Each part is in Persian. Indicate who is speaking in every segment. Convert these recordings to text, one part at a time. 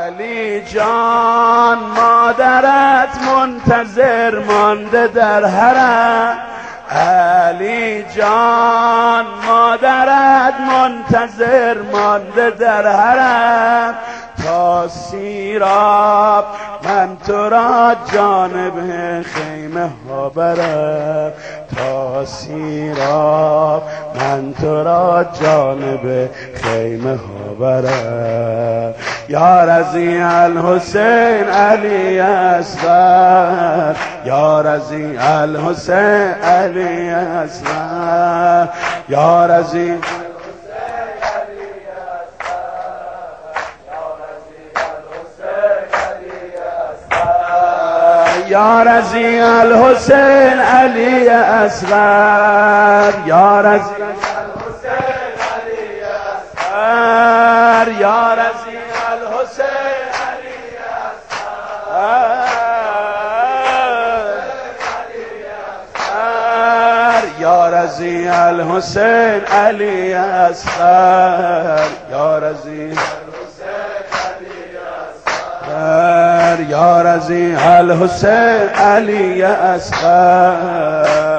Speaker 1: علی جان مادرت منتظر مانده در حرم، علی جان مادرت منتظر مانده در حرم، تا سیراب من تو را جانب خیمه ها برم، تا سیراب من تو را جانب خیمه ها برم. یا رضی الحسین علی اصغر، یا رضی الحسین علی اصغر، یا رضی یا رضی الحسین علی اصغر، یا رضی الحسین علی اصغر، یا رضی الحسین علی اصغر، یا رضی الحسین علی اصغر، یا رضی یا رضی الحسین علی اصغر.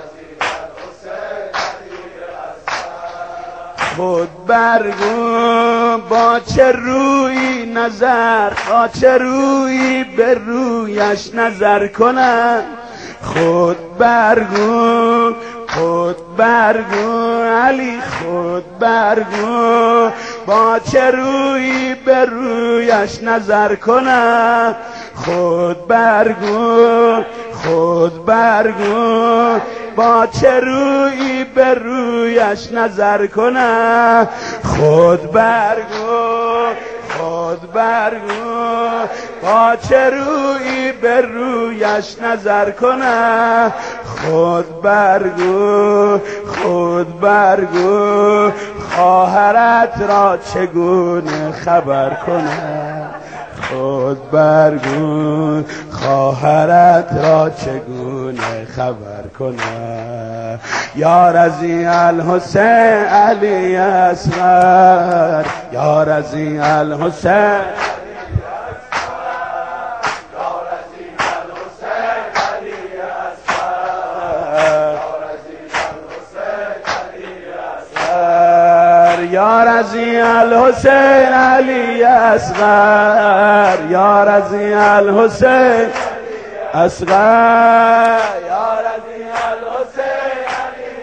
Speaker 1: خود برگو با چه روی نظر، با چه روی به رویش نظر کنم، خود برگو خود برگو علی، خود برگو با چه روی به رویش نظر کنم، خود برگو خود برگو با چه روی به رویش نظر کنم، خود برگو خود برگو با چه روی به رویش نظر کنم، خود برگو خود برگو خواهرت را چگونه خبر کنم، خود برگو خواهرت را چگونه خبر کنم. یا رضی الحسین علی اصغر، یا رضی الحسین یا رضی الحسین علی اصغر، یا رضی الحسین اصغر، یا رضی الحسین علی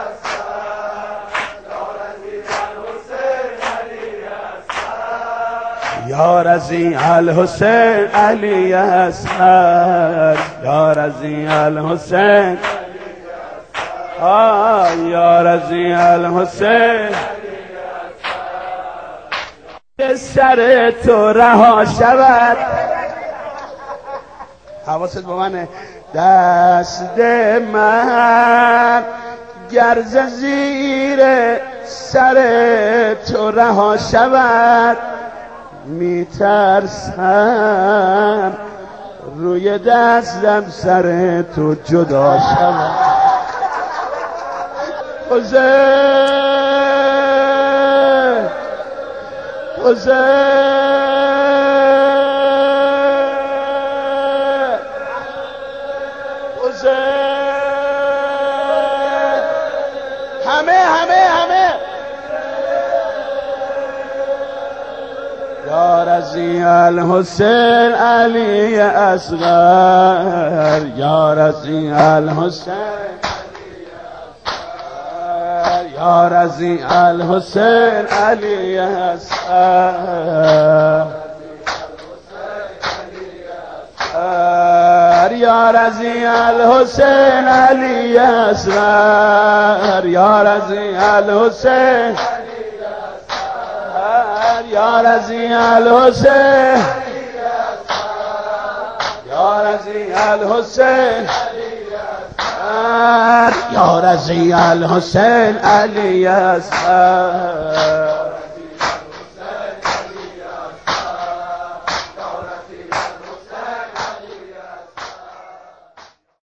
Speaker 1: اصغر، یا رضی الحسین علی اصغر، یا رضی الحسین یا رضی الحسین سر تو رها شود. حواست با منه. دست من گر ز زیر سر تو رها شود، میترسم روی دستم سر تو جدا شود. همه یا رضی الحسین علی اصغر، یا رضی الحسین یا رضی الحسین علی اصغر، یا رضی الحسین علی اصغر، یا رضی الحسین یا رضی الحسین یا رضی الحسین یا رضی الحسین علی اصغر.